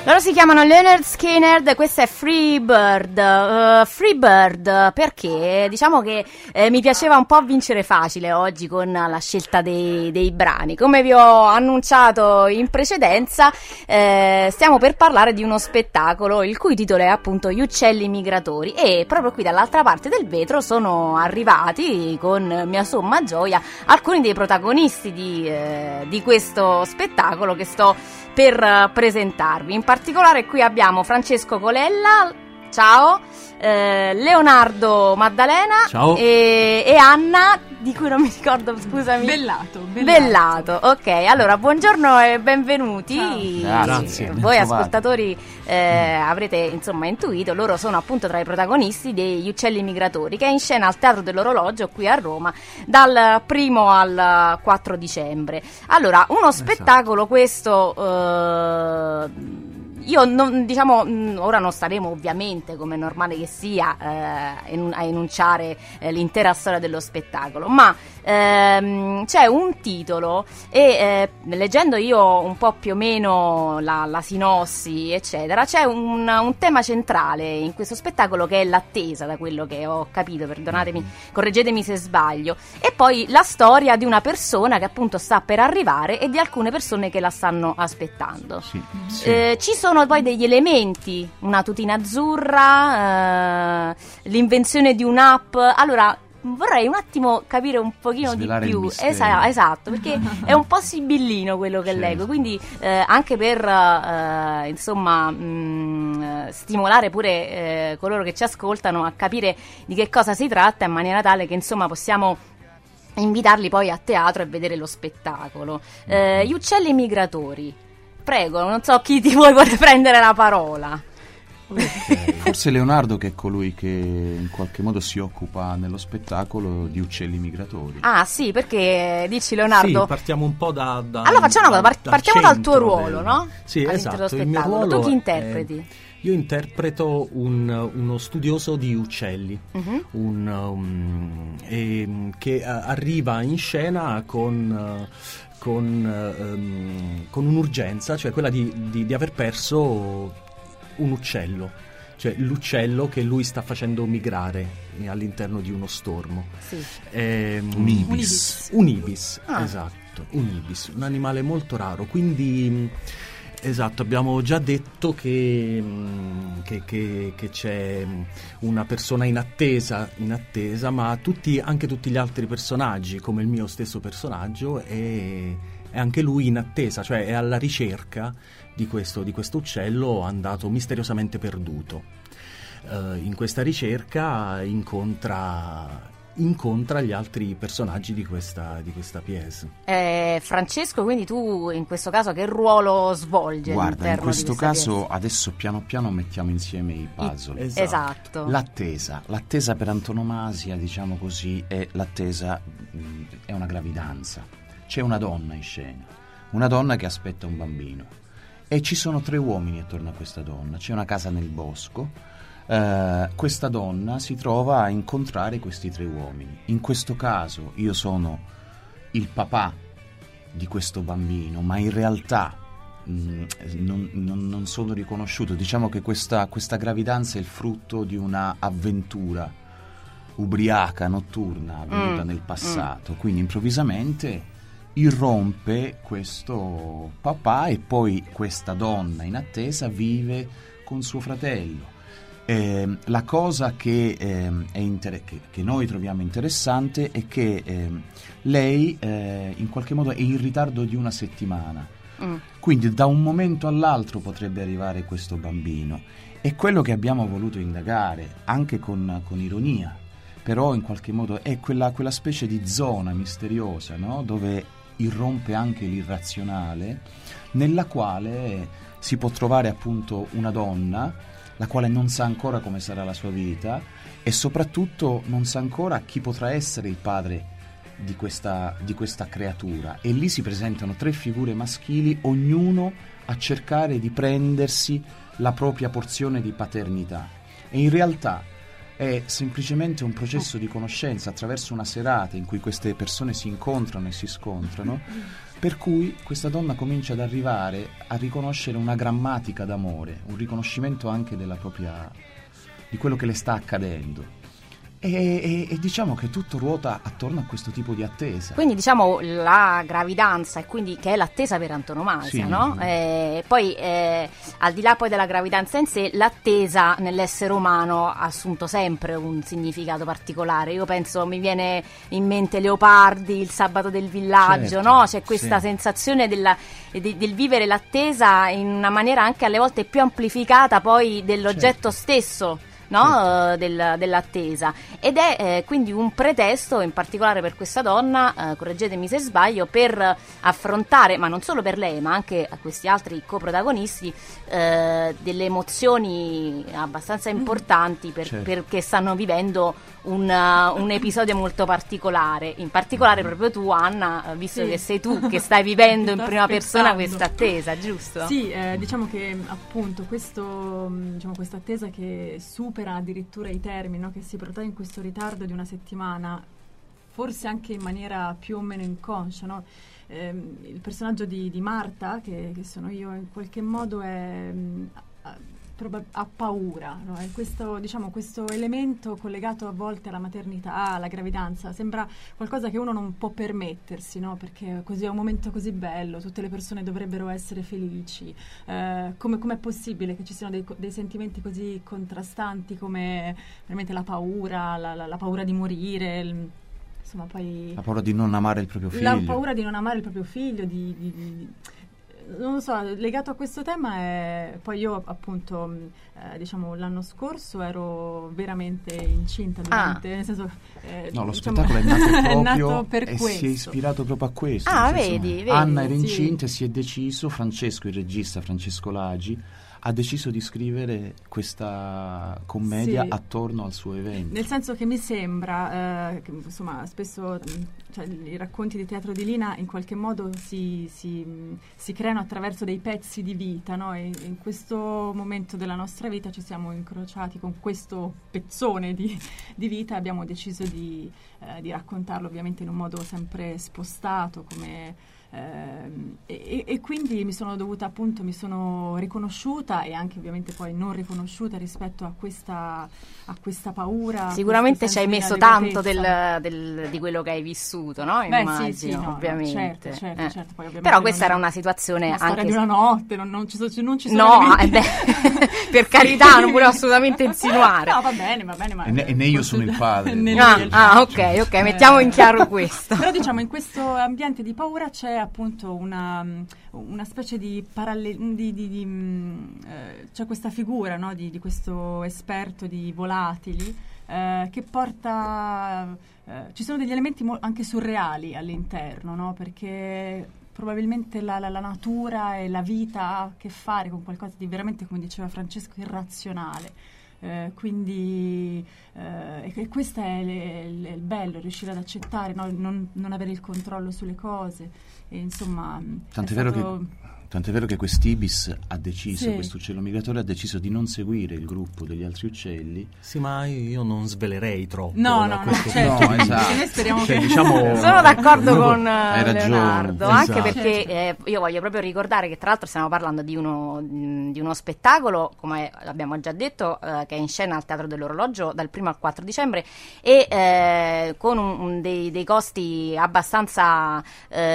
Loro si chiamano Lynyrd Skynyrd, questa è Free Bird. Free Bird perché diciamo che mi piaceva un po' vincere facile oggi con la scelta dei brani. Come vi ho annunciato in precedenza, stiamo per parlare di uno spettacolo il cui titolo è appunto Gli uccelli migratori, e proprio qui dall'altra parte del vetro sono arrivati con mia somma gioia alcuni dei protagonisti di questo spettacolo che sto per presentarvi. In particolare qui abbiamo Francesco Colella, ciao, Leonardo Maddalena, ciao, e Anna, di cui non mi ricordo, scusami, Bellato. Ok, allora buongiorno e benvenuti. Grazie. Voi ascoltatori avrete insomma intuito, loro sono appunto tra i protagonisti degli Uccelli Migratori, che è in scena al Teatro dell'Orologio qui a Roma dal 1 al 4 dicembre. Allora, uno spettacolo questo, io non, diciamo, ora non staremo ovviamente, come è normale che sia, a enunciare l'intera storia dello spettacolo, ma c'è un titolo e leggendo io un po' più o meno la sinossi eccetera, c'è un tema centrale in questo spettacolo che è l'attesa, da quello che ho capito, perdonatemi, correggetemi se sbaglio, e poi la storia di una persona che appunto sta per arrivare e di alcune persone che la stanno aspettando. Sì. Ci sono poi degli elementi, una tutina azzurra, l'invenzione di un'app. Allora vorrei un attimo capire un pochino svelare di più. Esatto, perché è un po' sibillino quello che leggo, quindi anche per insomma stimolare pure coloro che ci ascoltano a capire di che cosa si tratta, in maniera tale che insomma possiamo invitarli poi a teatro e vedere lo spettacolo. Gli uccelli migratori. Prego, non so chi di voi vuole prendere la parola. Okay. Forse Leonardo, che è colui che in qualche modo si occupa nello spettacolo di uccelli migratori. Ah sì, perché dici Leonardo? Sì, partiamo un po' da allora facciamo una cosa, partiamo dal tuo ruolo, no? Sì, esatto, il mio ruolo. Tu chi interpreti? Io interpreto uno studioso di uccelli, che arriva in scena con un'urgenza, cioè quella di aver perso un uccello, cioè l'uccello che lui sta facendo migrare all'interno di uno stormo. Sì. Un ibis, esatto, un ibis, un animale molto raro, quindi esatto, abbiamo già detto che c'è una persona in attesa, ma anche tutti gli altri personaggi, come il mio stesso personaggio, è anche lui in attesa, cioè è alla ricerca di questo uccello andato misteriosamente perduto. In questa ricerca incontra gli altri personaggi di questa pièce. Francesco, quindi tu in questo caso che ruolo svolgi? Guarda, in questo caso pièce? adesso piano piano mettiamo insieme i puzzle. Esatto. L'attesa per antonomasia, diciamo così, è una gravidanza. C'è una donna in scena, una donna che aspetta un bambino, e ci sono 3 uomini attorno a questa donna. C'è una casa nel bosco. Questa donna si trova a incontrare questi 3 uomini. In questo caso io sono il papà di questo bambino, ma in realtà non sono riconosciuto. Diciamo che questa gravidanza è il frutto di una avventura ubriaca notturna avvenuta nel passato. Quindi improvvisamente irrompe questo papà, e poi questa donna in attesa vive con suo fratello. La cosa che noi troviamo interessante è che lei in qualche modo è in ritardo di una settimana, quindi da un momento all'altro potrebbe arrivare questo bambino, e quello che abbiamo voluto indagare anche con ironia, però in qualche modo è quella specie di zona misteriosa, no? Dove irrompe anche l'irrazionale, nella quale si può trovare appunto una donna la quale non sa ancora come sarà la sua vita, e soprattutto non sa ancora chi potrà essere il padre di questa creatura, e lì si presentano 3 figure maschili, ognuno a cercare di prendersi la propria porzione di paternità, e in realtà è semplicemente un processo di conoscenza attraverso una serata in cui queste persone si incontrano e si scontrano, Per cui questa donna comincia ad arrivare a riconoscere una grammatica d'amore, un riconoscimento anche di quello che le sta accadendo. E diciamo che tutto ruota attorno a questo tipo di attesa. Quindi diciamo la gravidanza, e quindi che è l'attesa per antonomasia, Sì. no? Poi al di là poi della gravidanza in sé, l'attesa nell'essere umano ha assunto sempre un significato particolare. Io penso, mi viene in mente Leopardi, Il sabato del villaggio, Certo, no? C'è questa sì. sensazione del vivere l'attesa in una maniera anche alle volte più amplificata poi dell'oggetto stesso, no? Dell'attesa, ed è quindi un pretesto in particolare per questa donna, correggetemi se sbaglio, per affrontare, ma non solo per lei ma anche a questi altri coprotagonisti, delle emozioni abbastanza importanti Certo. perché stanno vivendo un episodio molto particolare, in particolare proprio tu, Anna, visto Sì. che sei tu che stai vivendo in Sto prima persona aspettando. questa attesa, giusto? Sì, diciamo che appunto questa attesa che supera addirittura i termini, no? Che si protrae in questo ritardo di una settimana, forse anche in maniera più o meno inconscia, no? Il personaggio di Marta, che sono io, in qualche modo ha paura, no? E questo elemento collegato a volte alla maternità, alla gravidanza, sembra qualcosa che uno non può permettersi, no? Perché così è un momento così bello, tutte le persone dovrebbero essere felici. Com'è possibile che ci siano dei sentimenti così contrastanti come veramente la paura, la paura di morire, insomma, poi La paura di non amare il proprio figlio. la paura di non amare il proprio figlio, non lo so, legato a questo tema poi io appunto diciamo l'anno scorso ero veramente incinta durante, nel senso No, lo diciamo, spettacolo è nato è proprio nato per e questo. si è ispirato proprio a questo. Ah, nel senso, vedi, Anna era sì. incinta e si è deciso, Francesco, il regista Francesco Lagi, ha deciso di scrivere questa commedia Sì. attorno al suo evento. Nel senso che mi sembra che, insomma, spesso cioè, i racconti di teatro di Lina in qualche modo si creano attraverso dei pezzi di vita, no? E in questo momento della nostra vita ci siamo incrociati con questo pezzone di vita e abbiamo deciso di raccontarlo ovviamente in un modo sempre spostato, come e quindi mi sono riconosciuta e anche ovviamente poi non riconosciuta rispetto a questa paura. Sicuramente ci hai messo tanto di quello che hai vissuto, no? Beh, Immagino, sì, no, ovviamente. certo, poi ovviamente Però questa non era è una situazione una storia anche... di una notte, non ci sono No, elementi. per carità, non volevo assolutamente insinuare. No, va bene, ma E né io sono il padre. Né lui. Ok, mettiamo in chiaro questo. Però diciamo in questo ambiente di paura c'è appunto una specie di c'è questa figura, no, di questo esperto di volatili che porta ci sono degli elementi anche surreali all'interno, no? Perché probabilmente la natura e la vita ha a che fare con qualcosa di veramente, come diceva Francesco, irrazionale. Quindi e questo è il bello, riuscire ad accettare, no? non avere il controllo sulle cose, e insomma Tant'è vero che quest'Ibis ha deciso, Sì. questo uccello migratore ha deciso di non seguire il gruppo degli altri uccelli. Sì, ma io non svelerei troppo. no, da no, questo certo, No, esatto. noi speriamo Cioè, che diciamo- Sono d'accordo con Hai ragione, Leonardo, esatto. anche perché io voglio proprio ricordare che tra l'altro stiamo parlando di uno spettacolo, come abbiamo già detto, che è in scena al Teatro dell'Orologio dal 1 al 4 dicembre e con dei costi abbastanza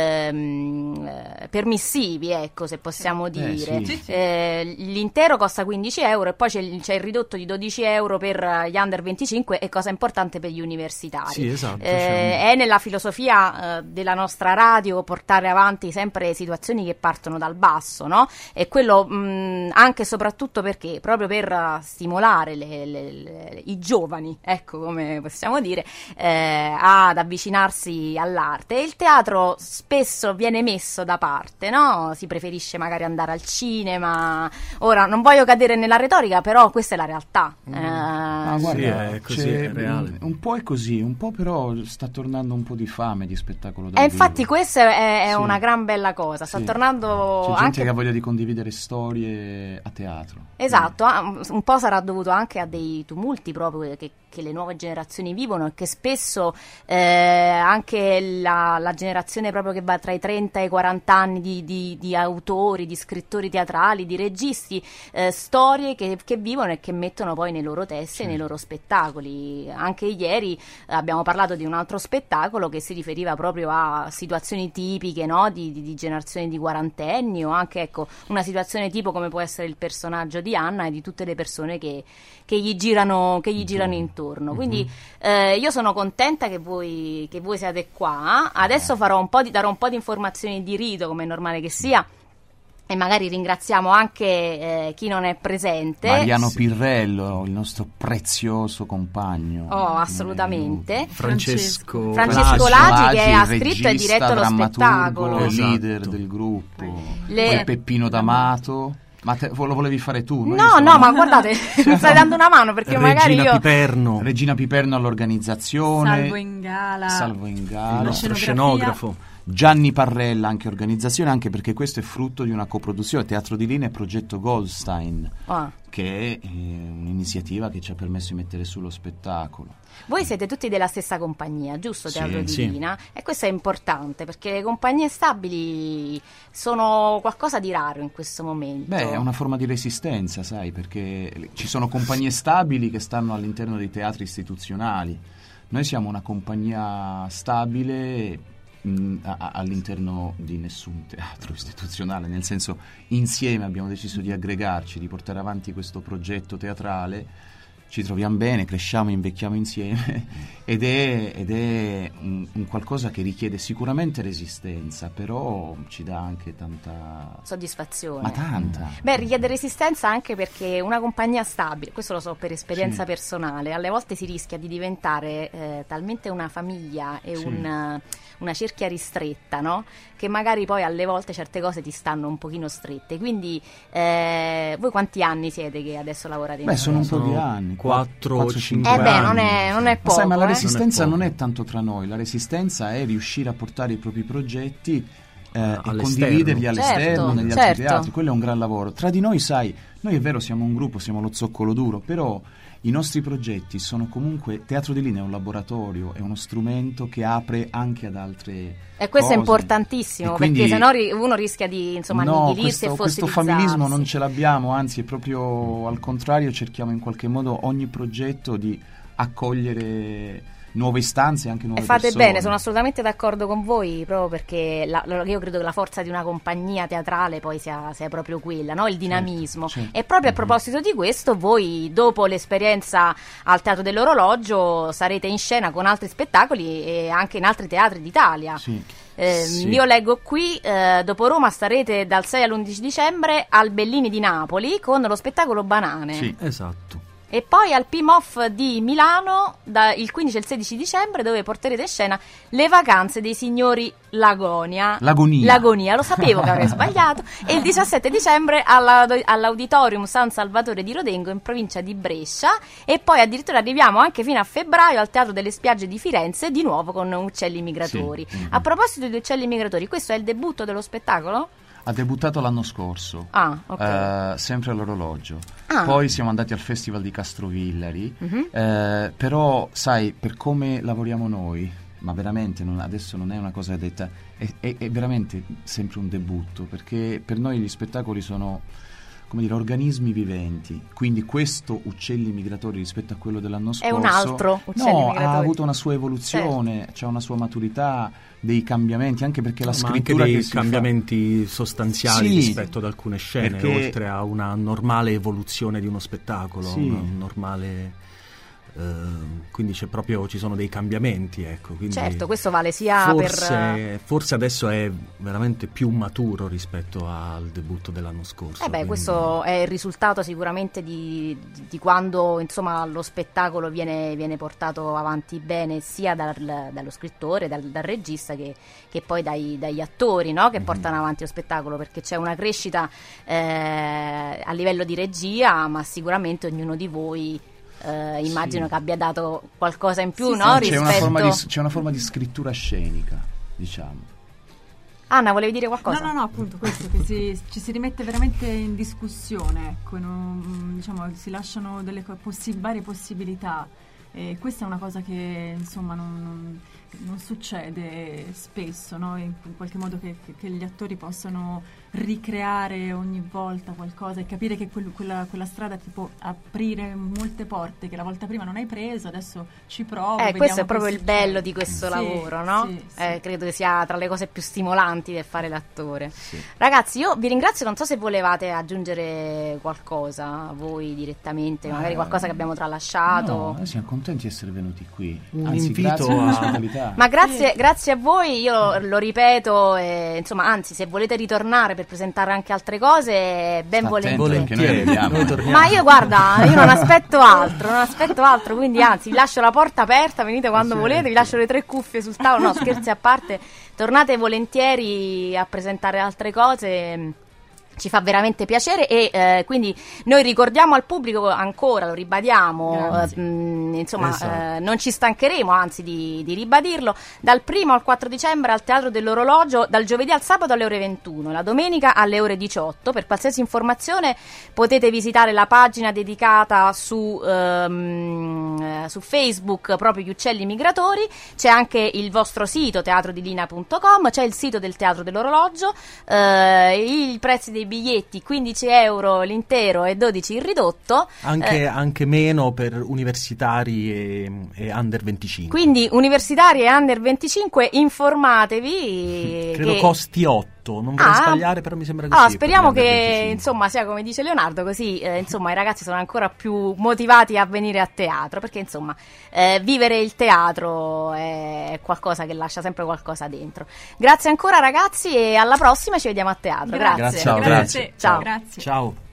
permissivi, ecco, se possiamo dire. sì. L'intero costa 15 euro e poi c'è il ridotto di 12 euro per gli under 25 e, cosa importante, per gli universitari. Sì, esatto, È nella filosofia della nostra radio portare avanti sempre situazioni che partono dal basso, no? E quello anche e soprattutto perché proprio per stimolare i giovani, ecco, come possiamo dire, ad avvicinarsi all'arte. E il teatro spesso viene messo da parte, parte, no? Si preferisce magari andare al cinema. Ora, non voglio cadere nella retorica, però questa è la realtà. Guarda, sì, è così, è reale. Un po' è così, un po' però sta tornando un po' di fame di spettacolo dal E infatti vivo. questa è Sì. una gran bella cosa, sta Sì. tornando C'è gente anche... che ha voglia di condividere storie a teatro. Esatto, un po' sarà dovuto anche a dei tumulti proprio che le nuove generazioni vivono e che spesso anche la generazione proprio che va tra i 30 e i 40 anni di autori, di scrittori teatrali, di registi, storie che vivono e che mettono poi nei loro testi e nei loro spettacoli. Anche ieri abbiamo parlato di un altro spettacolo che si riferiva proprio a situazioni tipiche, no? di generazioni di quarantenni, o anche ecco una situazione tipo come può essere il personaggio di Anna e di tutte le persone che gli girano intorno. Quindi io sono contenta che voi siate qua. Adesso darò un po' di informazioni di rito, come è normale che sia, e magari ringraziamo anche chi non è presente. Mariano Pirrello, il nostro prezioso compagno. Oh, assolutamente. Francesco Lagi, che ha il scritto e regista, diretto lo drammaturgo, spettacolo. il Esatto. leader del gruppo. Le- Poi Peppino D'Amato. Ma lo volevi fare tu? Noi No, ma guardate, mi stai dando una mano perché magari Regina io... Piperno, Regina Piperno all'organizzazione. Salvo in il la nostro scenografia. scenografo. Gianni Parrella anche organizzazione, anche perché questo è frutto di una coproduzione Teatro di Linea e Progetto Goldstein, Ah. che è un'iniziativa che ci ha permesso di mettere su lo spettacolo. Voi siete tutti della stessa compagnia, giusto? Sì, Teatro di sì. Lina? E questo è importante perché le compagnie stabili sono qualcosa di raro in questo momento. Beh, è una forma di resistenza, sai, perché ci sono compagnie stabili che stanno all'interno dei teatri istituzionali. Noi siamo una compagnia stabile all'interno di nessun teatro istituzionale, nel senso, insieme abbiamo deciso di aggregarci, di portare avanti questo progetto teatrale. Ci troviamo bene, cresciamo, invecchiamo insieme ed è un qualcosa che richiede sicuramente resistenza, però ci dà anche tanta Soddisfazione. Ma tanta. Beh, richiede resistenza anche perché una compagnia stabile, questo lo so per esperienza Sì. personale, alle volte si rischia di diventare talmente una famiglia e Sì. una cerchia ristretta, no? Che magari poi alle volte certe cose ti stanno un pochino strette. Quindi voi quanti anni siete che adesso lavorate in Beh, sono un po' di Sono anni. 4-5 4-5 beh, anni. non è Ma poco. sai, ma la eh. resistenza Non è non poco. è tanto tra noi, la resistenza è riuscire a portare i propri progetti e All'esterno. condividerli all'esterno, Certo, negli certo. altri teatri. Quello è un gran lavoro. Tra di noi, sai, noi è vero siamo un gruppo, siamo lo zoccolo duro, però i nostri progetti sono comunque, Teatro di Linea è un laboratorio, è uno strumento che apre anche ad altre E questo è cose. importantissimo, E quindi- perché sennò uno rischia di annichilirsi e questo fossilizzarsi. familismo non ce l'abbiamo, anzi è proprio al contrario, cerchiamo in qualche modo ogni progetto di accogliere nuove istanze e anche nuove E fate persone. bene, sono assolutamente d'accordo con voi, proprio perché io credo che la forza di una compagnia teatrale poi sia proprio quella, no? Il dinamismo. certo. E proprio a proposito di questo, voi dopo l'esperienza al Teatro dell'Orologio sarete in scena con altri spettacoli e anche in altri teatri d'Italia. Sì. Sì. Io leggo qui, dopo Roma starete dal 6 all'11 dicembre al Bellini di Napoli con lo spettacolo Banane. Sì. Esatto. E poi al PIMOF di Milano il 15 e il 16 dicembre, dove porterete in scena Le vacanze dei signori Lagonia, lo sapevo che avrei sbagliato. E il 17 dicembre all'Auditorium San Salvatore di Rodengo in provincia di Brescia. E poi addirittura arriviamo anche fino a febbraio al Teatro delle Spiagge di Firenze, di nuovo con Uccelli Migratori. Sì. A proposito di Uccelli Migratori, questo è il debutto dello spettacolo? Ha debuttato l'anno scorso, Ah, ok. sempre all'Orologio. Ah. Poi siamo andati al Festival di Castrovillari, Mhm. però sai, per come lavoriamo noi, ma veramente adesso non è una cosa detta, è veramente sempre un debutto, perché per noi gli spettacoli sono, come dire, organismi viventi, quindi questo Uccelli Migratori rispetto a quello dell'anno scorso È un altro Uccelli no, Migratori. ha avuto una sua evoluzione, c'ha una sua maturità, dei cambiamenti, anche perché la Ma anche scrittura dei che si fa- cambiamenti sostanziali Sì, rispetto ad alcune scene, perché- oltre a una normale evoluzione di uno spettacolo, Sì. una normale quindi ci sono dei cambiamenti, ecco. Quindi certo, questo vale sia forse adesso è veramente più maturo rispetto al debutto dell'anno scorso. Quindi... questo è il risultato sicuramente di quando insomma lo spettacolo viene portato avanti bene sia dallo scrittore, dal regista che poi dagli attori, no? Che portano avanti lo spettacolo, perché c'è una crescita a livello di regia, ma sicuramente ognuno di voi immagino che abbia dato qualcosa in più, no? C'è una forma di scrittura scenica, diciamo. Anna, volevi dire qualcosa? No, appunto questo, che ci si rimette veramente in discussione, ecco, diciamo, si lasciano delle varie possibilità, e questa è una cosa che insomma non succede spesso, no? In qualche modo che gli attori possano ricreare ogni volta qualcosa e capire che quella strada ti può aprire molte porte che la volta prima non hai preso, adesso ci provo. Questo è proprio il bello di questo lavoro, no? Sì. Credo che sia tra le cose più stimolanti del fare l'attore. Sì. Ragazzi, io vi ringrazio, non so se volevate aggiungere qualcosa voi direttamente, magari qualcosa che abbiamo tralasciato. No, noi siamo contenti di essere venuti qui. Un anzi, invito grazie all'ospitalità. Ma grazie a voi, io lo ripeto, insomma, anzi, se volete ritornare per presentare anche altre cose, ben volentieri. Ma io guarda, io non aspetto altro, quindi anzi vi lascio la porta aperta, venite quando volete, vi lascio le 3 cuffie sul tavolo, no, scherzi a parte, tornate volentieri a presentare altre cose. Ci fa veramente piacere e quindi noi ricordiamo al pubblico ancora, lo ribadiamo, insomma non ci stancheremo anzi di ribadirlo, dal 1° al 4 dicembre al Teatro dell'Orologio, dal giovedì al sabato alle ore 21, la domenica alle ore 18. Per qualsiasi informazione potete visitare la pagina dedicata su Facebook, proprio Gli Uccelli Migratori, c'è anche il vostro sito teatrodilina.com, c'è il sito del Teatro dell'Orologio, i prezzi dei biglietti 15 euro l'intero e 12 il ridotto, anche meno per universitari e under 25. Quindi universitari e under 25 informatevi. Credo costi 8, non vorrei sbagliare, però mi sembra così. Speriamo che insomma sia come dice Leonardo, così insomma i ragazzi sono ancora più motivati a venire a teatro, perché insomma vivere il teatro è qualcosa che lascia sempre qualcosa dentro. Grazie ancora ragazzi e alla prossima, ci vediamo a teatro. Grazie. Grazie. Ciao. Grazie. Ciao.